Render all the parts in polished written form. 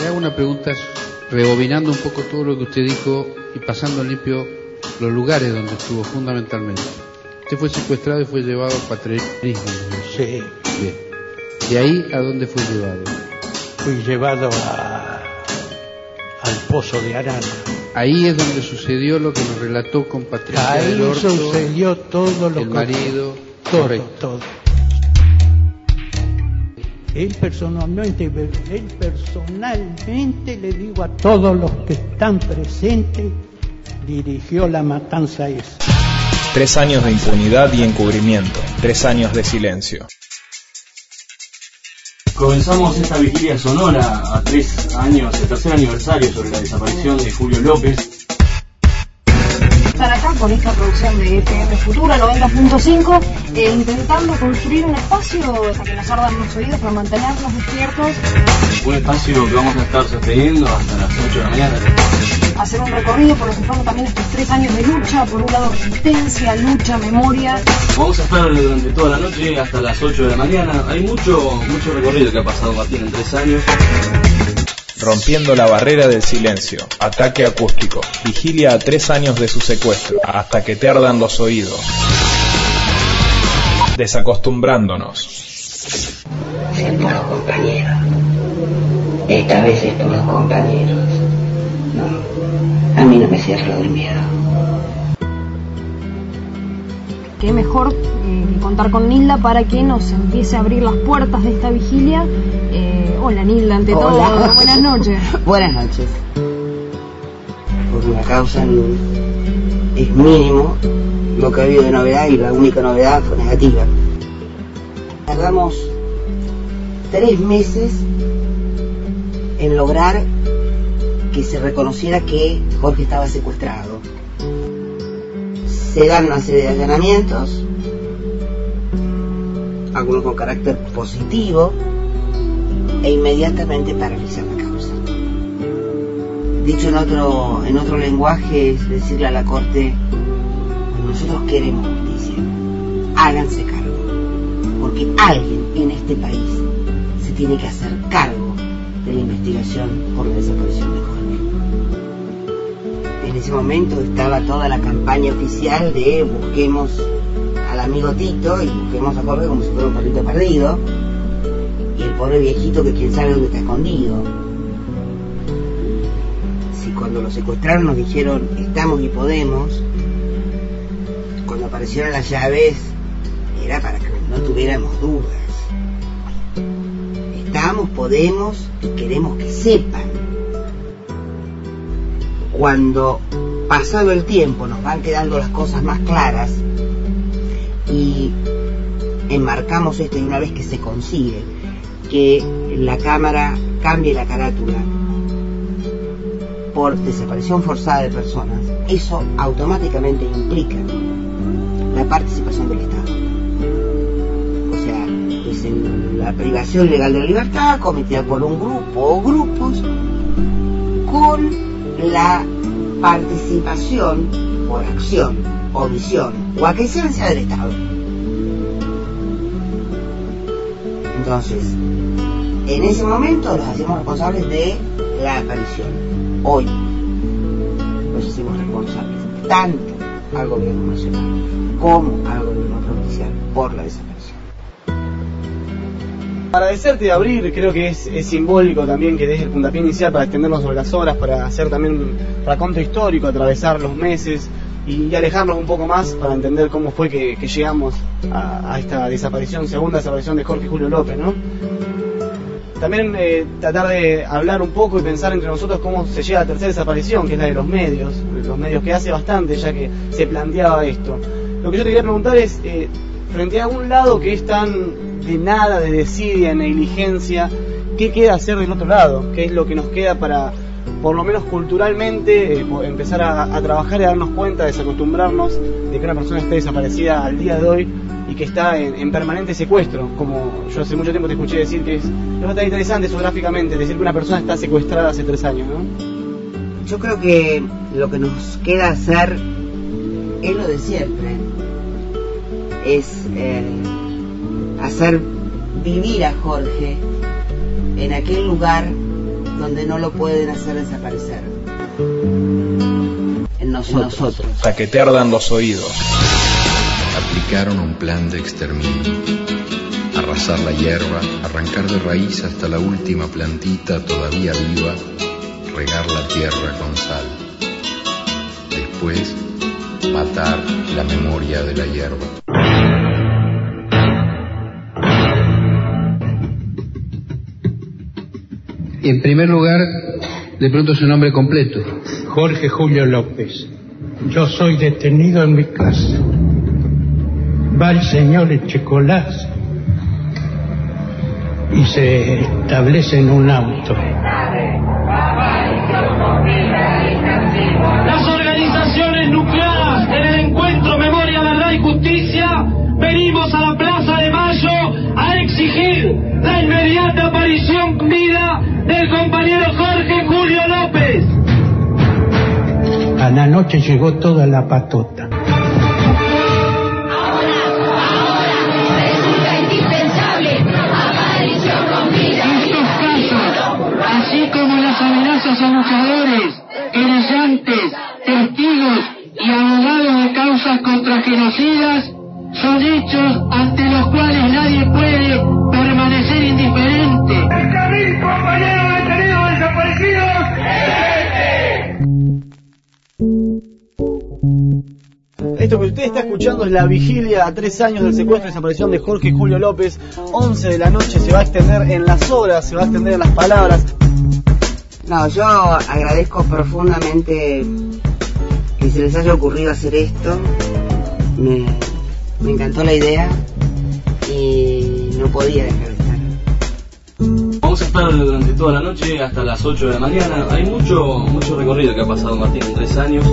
Le hago una pregunta, rebobinando un poco todo lo que usted dijo y pasando limpio los lugares donde estuvo fundamentalmente. Usted fue secuestrado y fue llevado al patriotismo. Sí. Bien. ¿De ahí a dónde fue llevado? Fui llevado al Pozo de Arana. Ahí es donde sucedió lo que nos relató con Patricia Ahí del Orto, sucedió todo lo el marido, todo. Él personalmente le digo a todos los que están presentes, dirigió la matanza esa. 3 años de impunidad y encubrimiento, 3 años de silencio. Comenzamos esta vigilia sonora a 3 años, el tercer aniversario sobre la desaparición de Julio López. Están acá con esta producción de FM Futura 90.5, intentando construir un espacio para que nos ardan los oídos, para mantenernos despiertos. Un espacio que vamos a estar sosteniendo hasta las 8 de la mañana. Hacer un recorrido por lo que fueron también estos 3 años de lucha, por un lado resistencia, lucha, memoria. Vamos a estar durante toda la noche hasta las 8 de la mañana. Hay mucho recorrido que ha pasado Martín en 3 años. Rompiendo la barrera del silencio, ataque acústico, vigilia a 3 años de su secuestro, hasta que te ardan los oídos. Desacostumbrándonos. Es por los compañeros. Esta vez es por los compañeros. No, a mí no me cierra el miedo. Qué mejor que contar con Nilda para que nos empiece a abrir las puertas de esta vigilia. Hola Nilda, ante todo, buenas noches. Buenas noches. Por una causa es mínimo lo que ha habido de novedad, y la única novedad fue negativa. Tardamos 3 meses en lograr que se reconociera que Jorge estaba secuestrado. Se dan una serie de allanamientos, algunos con carácter positivo, e inmediatamente paralizan la causa. Dicho en otro lenguaje, es decirle a la Corte: nosotros queremos justicia, háganse cargo, porque alguien en este país se tiene que hacer cargo de la investigación por la desaparición de Jorge. En ese momento estaba toda la campaña oficial de busquemos al amigo Tito y busquemos a Jorge como si fuera un perrito perdido, y el pobre viejito que quién sabe dónde está escondido. Si cuando lo secuestraron nos dijeron estamos y podemos, cuando aparecieron las llaves era para que no tuviéramos dudas. Estamos, podemos y queremos que sepan. Cuando pasado el tiempo nos van quedando las cosas más claras y enmarcamos esto, y una vez que se consigue que la cámara cambie la carátula por desaparición forzada de personas, eso automáticamente implica la participación del Estado. O sea, es la privación legal de la libertad cometida por un grupo o grupos con la participación por acción, omisión o aquiescencia del Estado. Entonces, en ese momento los hacemos responsables de la aparición. Hoy los hacemos responsables tanto al gobierno nacional como al gobierno provincial por la desaparición. Para decirte de abrir, creo que es simbólico también que desde el puntapié inicial, para extendernos sobre las horas, para hacer también raconto histórico, atravesar los meses y alejarnos un poco más para entender cómo fue que llegamos a esta desaparición, segunda desaparición de Jorge Julio López, ¿no? También tratar de hablar un poco y pensar entre nosotros cómo se llega a la tercera desaparición, que es la de los medios que hace bastante ya que se planteaba esto. Lo que yo te quería preguntar es, frente a un lado que es tan de nada, de desidia, negligencia, ¿qué queda hacer del otro lado? ¿Qué es lo que nos queda para, por lo menos culturalmente, empezar a trabajar y a darnos cuenta, desacostumbrarnos de que una persona esté desaparecida al día de hoy y que está en permanente secuestro? Como yo hace mucho tiempo te escuché decir que es bastante interesante eso gráficamente, decir que una persona está secuestrada hace 3 años, ¿no? Yo creo que lo que nos queda hacer es lo de siempre, es hacer vivir a Jorge en aquel lugar donde no lo pueden hacer desaparecer. En nosotros. Hasta que te ardan los oídos. Aplicaron un plan de exterminio. Arrasar la hierba, arrancar de raíz hasta la última plantita todavía viva, regar la tierra con sal. Después, matar la memoria de la hierba. En primer lugar, de pronto su nombre completo. Jorge Julio López. Yo soy detenido en mi casa. Va el señor Echecolás y se establece en un auto. Las organizaciones nucleadas en el encuentro Memoria, Verdad y Justicia venimos a la Plaza de Mayo a exigir la inmediata aparición con vida del compañero Jorge Julio López. A la noche llegó toda la patota. Así como las amenazas a luchadores, querellantes, testigos y abogados de causas contra genocidas, son hechos ante los cuales nadie puede permanecer indiferente. ¡El camino, compañeros detenidos desaparecidos! Esto que usted está escuchando es la vigilia a 3 años del secuestro y desaparición de Jorge Julio López. 11 de la noche, se va a extender en las horas, se va a extender en las palabras. No, yo agradezco profundamente que se les haya ocurrido hacer esto. Me encantó la idea y no podía dejar de estar. Vamos a estar durante toda la noche hasta las 8 de la mañana. Hay mucho recorrido que ha pasado Martín en 3 años.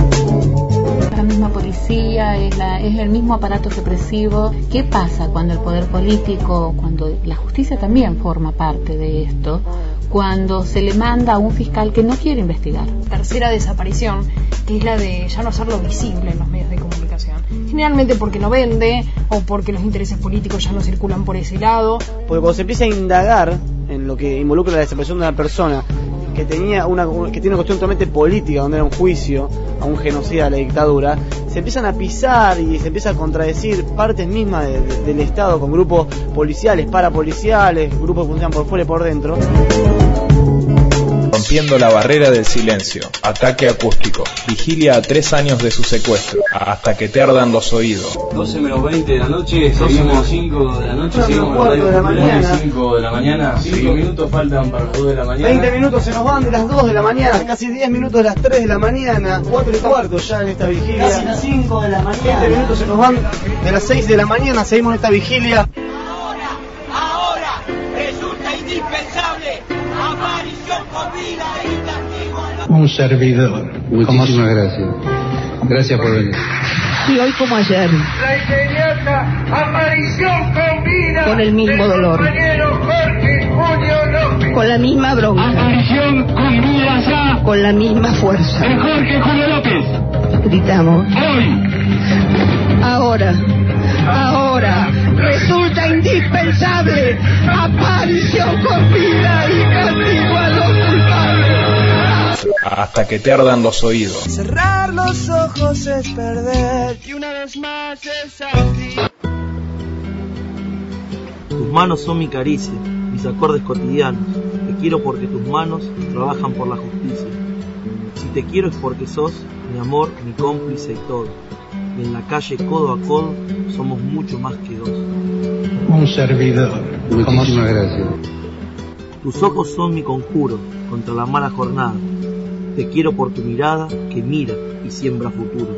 La misma policía, es el mismo aparato represivo. ¿Qué pasa cuando el poder político, cuando la justicia también forma parte de esto, cuando se le manda a un fiscal que no quiere investigar? Tercera desaparición, que es la de ya no hacerlo visible en los medios de comunicación. Generalmente porque no vende o porque los intereses políticos ya no circulan por ese lado. Porque cuando se empieza a indagar en lo que involucra la desaparición de una persona que tiene una cuestión totalmente política, donde era un juicio a un genocida de la dictadura, se empiezan a pisar y se empieza a contradecir partes mismas del Estado con grupos policiales, parapoliciales, grupos que funcionan por fuera y por dentro. Rompiendo la barrera del silencio. Ataque acústico. Vigilia a 3 años de su secuestro. Hasta que te ardan los oídos. 12 menos 20 de la noche, seguimos 5 de la noche, seguimos 4 de la mañana. 5 de la mañana, 5 minutos faltan para las 2 de la mañana. 20 minutos se nos van de las 2 de la mañana, casi 10 minutos de las 3 de la mañana, 4 y cuarto ya en esta vigilia. Casi las 5 de la mañana. 20 minutos se nos van de las 6 de la mañana, seguimos en esta vigilia. Ahora, resulta indispensable aparición con vida y castigo a los... Un servidor. Muchísimas gracias. Gracias por venir. Y hoy como ayer. La inmediata aparición con vida con el mismo dolor. Compañero Jorge Julio López. Con la misma bronca. Aparición con vida ya. Con la misma fuerza. De Jorge Julio López. Gritamos. Hoy. Ahora. Resulta indispensable aparición con vida y castigo a los culpables. Hasta que te ardan los oídos. Cerrar los ojos es perder y una vez más es así. Tus manos son mi caricia, mis acordes cotidianos. Te quiero porque tus manos trabajan por la justicia. Si te quiero es porque sos mi amor, mi cómplice y todo. Y en la calle codo a codo somos mucho más que dos. Un servidor. Muchísimas gracias. Tus ojos son mi conjuro contra la mala jornada. Te quiero por tu mirada que mira y siembra futuro.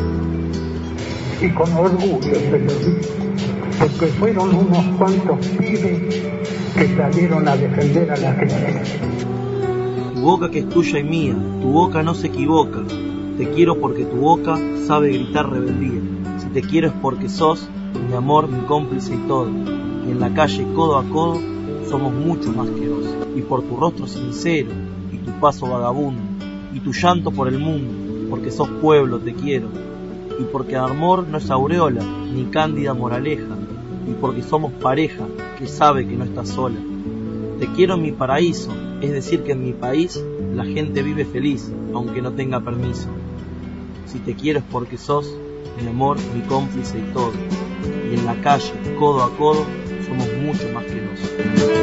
Y con orgullo se lo digo, porque fueron unos cuantos pibes que salieron a defender a la gente. Tu boca que es tuya y mía, tu boca no se equivoca. Te quiero porque tu boca sabe gritar rebeldía. Si te quiero es porque sos mi amor, mi cómplice y todo. Y en la calle codo a codo somos mucho más que dos. Y por tu rostro sincero y tu paso vagabundo y tu llanto por el mundo, porque sos pueblo, te quiero. Y porque amor no es aureola ni cándida moraleja. Y porque somos pareja que sabe que no está sola. Te quiero en mi paraíso, Es decir que en mi país la gente vive feliz, aunque no tenga permiso. Si te quiero es porque sos mi amor, mi cómplice y todo. Y en la calle, codo a codo, somos mucho más que nosotros.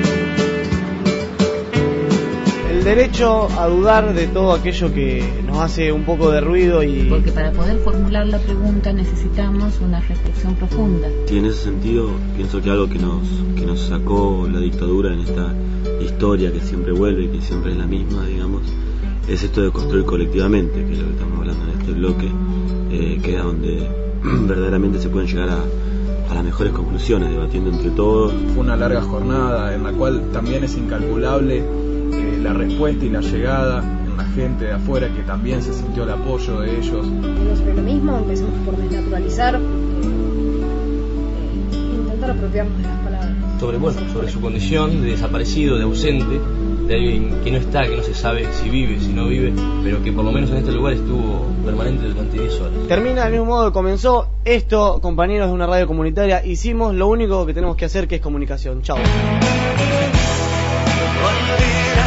El derecho a dudar de todo aquello que nos hace un poco de ruido y... Porque para poder formular la pregunta necesitamos una reflexión profunda. Y en ese sentido pienso que algo que nos sacó la dictadura en esta historia que siempre vuelve y que siempre es la misma, digamos, es esto de construir colectivamente, que es lo que estamos hablando en este bloque, que es donde verdaderamente se pueden llegar a las mejores conclusiones, debatiendo entre todos. Fue una larga jornada en la cual también es incalculable la respuesta y la llegada en la gente de afuera, que también se sintió el apoyo de ellos. Sobre lo mismo, empecemos por desnaturalizar, intentar apropiarnos de las palabras. Sobre su condición de desaparecido, de ausente, de alguien que no está, que no se sabe si vive, si no vive, pero que por lo menos en este lugar estuvo permanente durante 10 horas. Termina del mismo modo que comenzó. Esto, compañeros de una radio comunitaria, hicimos lo único que tenemos que hacer, que es comunicación. Chao.